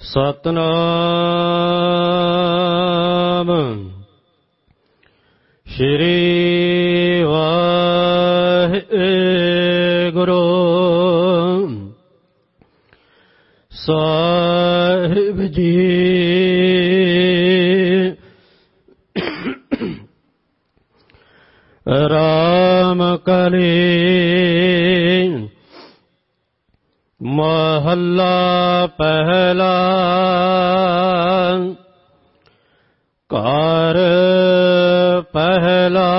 ਸਤਨਾਮ ਸ਼੍ਰੀ ਵਾਹਿਗੁਰੂ ਸਾਹਿਬ ਜੀ। ਰਾਮ ਕਲੀ ਮਹੱਲਾ ਪਹਿਲਾ। ਘਰ ਪਹਿਲਾ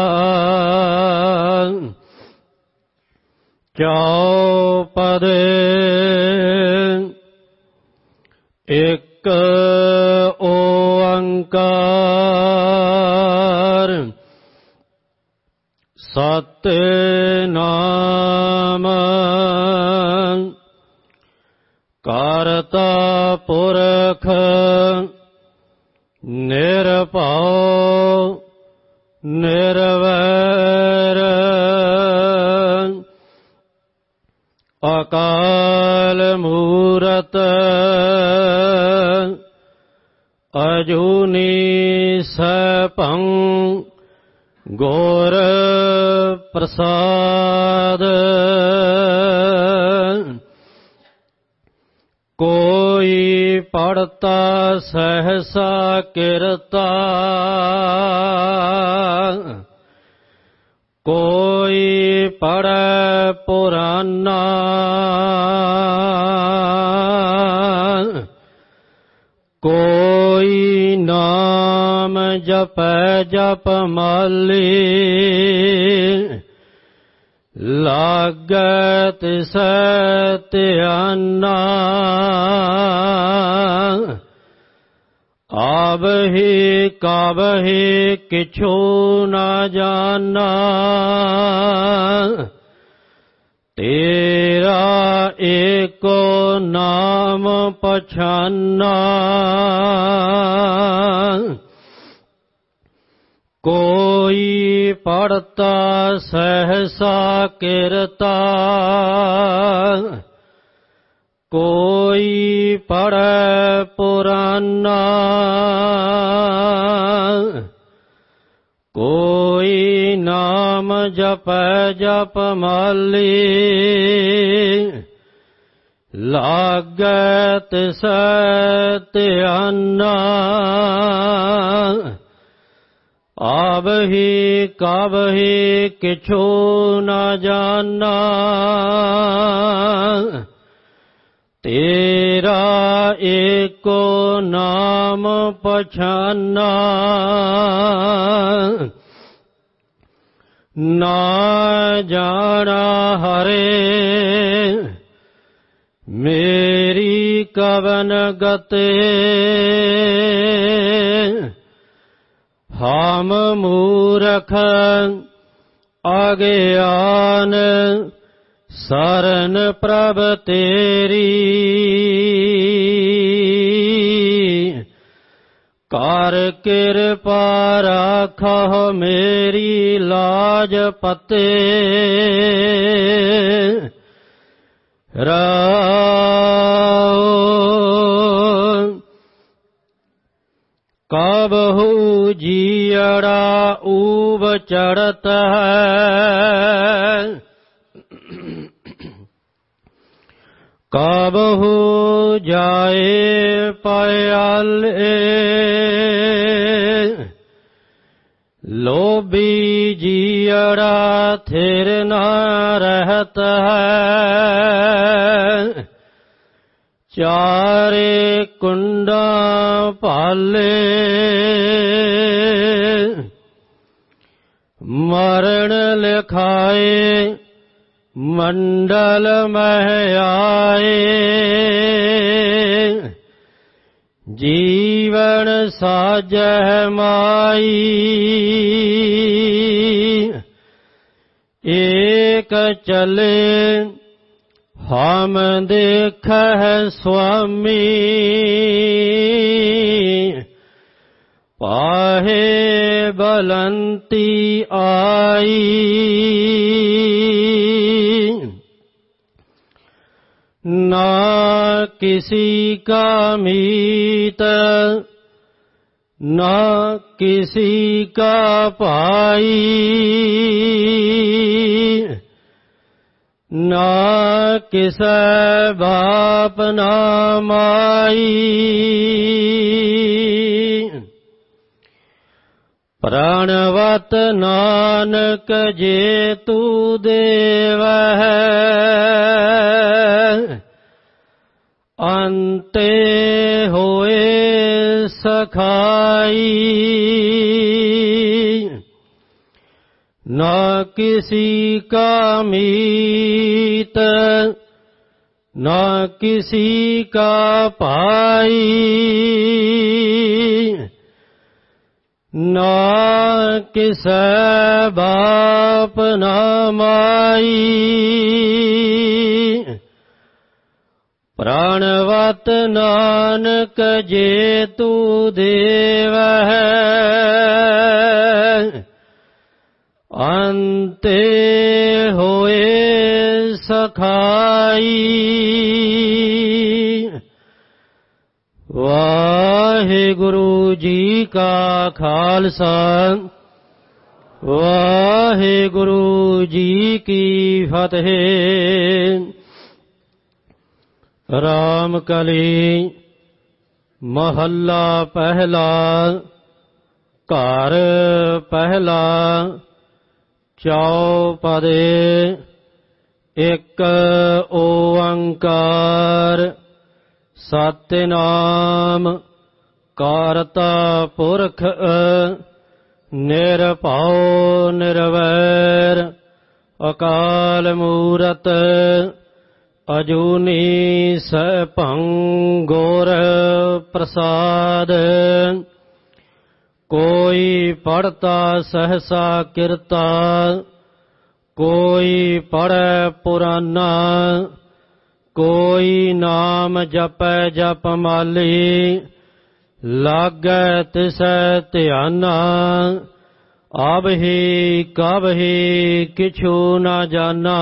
ਚੌਪਦ। ਇੱਕ ਓੰਕਾਰ ਸਤਿਨਾਮ ਕਰਤਾ ਪੁਰਖ ਨਿਰਭਉ ਨਿਰਵੈਰ ਅਕਾਲ ਮੂਰਤ ਅਜੂਨੀ ਸੈਭੰ ਗੁਰ ਪ੍ਰਸਾਦ। ਕੋਈ ਪੜਤਾ ਸਹਸਾ ਕਿਰਤਾ ਕੋਈ ਪੜ੍ਹੈ ਪੁਰਾਨਾ ਕੋਈ ਨਾਮ ਜਪੈ ਜਪ ਮਾਲੀ ਲਾਗੈ ਤਿਸੈ ਧਿਆਨਾ। ਆਵਹਿ ਕਾਵਹਿ ਕਿਛੂ ਨਾ ਜਾਨਾ ਤੇਰਾ ਏਕੋ ਨਾਮ ਪਛਾਨਾ। ਕੋਈ ਪੜਤਾ ਸਹਸਾ ਕਿਰਤਾ ਕੋਈ ਪੜ੍ਹੈ ਪੁਰਾਨਾ ਕੋਈ ਨਾਮ ਜਪੈ ਜਪ ਮਾਲੀ ਲਾਗੈ ਤਿਸੈ ਧਿਆਨਾ। ਆਵਹਿ ਕਾਵਹਿ ਕਿਛੂ ਨਾ ਜਾਨਾ ਤੇਰਾ ਏਕੋ ਨਾਮ ਪਛਾਨਾ। ਨਾ ਜਾਣਾ ਹਰੇ ਮੇਰੀ ਕਵਨ ਗਤੇ ਹਮ ਮੂਰਖ ਅਗਿਆਨ ਸਰਨ ਪ੍ਰਭ ਤੇਰੀ। ਕਰ ਕਿਰਪਾ ਰਾਖਹੁ ਮੇਰੀ ਲਾਜ ਪਤੇ ਰਾਉ। ਕਬਹੂ ਜੀਅੜਾ ਊਬ ਚੜ੍ਹਤ ਹੈ ਕਬਹੂ ਜਾਏ ਪਿਆਲੇ। ਲੋਭੀ ਜੀਅੜਾ ਥਿਰ ਨਾ ਰਹਤ ਹੈ ਚਾਰੇ ਕੁੰਡਾ ਭਾਲੇ। ਮਰਨ ਲਿਖਾਏ ਮੰਡਲ ਮਹਿ ਆਏ ਜੀਵਨ ਸਾਜਹਿ ਮਾਈ। ਏਕ ਚਲੇ ਹਮ ਦੇਖਹਿ ਸੁਆਮੀ ਪਾਹੇ ਬਲੰਤੀ ਆਈ। ना किसी का मीत ना किसी का भाई, ना किसै बाप ना माई। प्राणवत नानक जे तू देवै, अंते होए सखाई। न किसी का मीत न किसी का भाई, न किसै बाप न माई। प्राणवत नानक जे तू देवै, अंते होए सखाई। वाहिगुरु जी का खालसा वाहिगुरु जी की फतेह। राम कली महला पहला। घर पहला चौपदे। एक ओंकार सतनाम करता पुरख निरभौ निरवैर अकाल मूरत अजूनी सैभं गुर प्रसाद। कोई पढ़ता सहसा किरता कोई पढ़ै पुराना कोई नाम जपै जप माली लागै तिसै ध्याना। अब ही कब ही किछु न जाना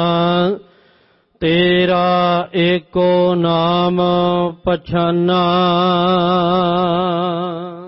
तेरा एको नाम पछाना।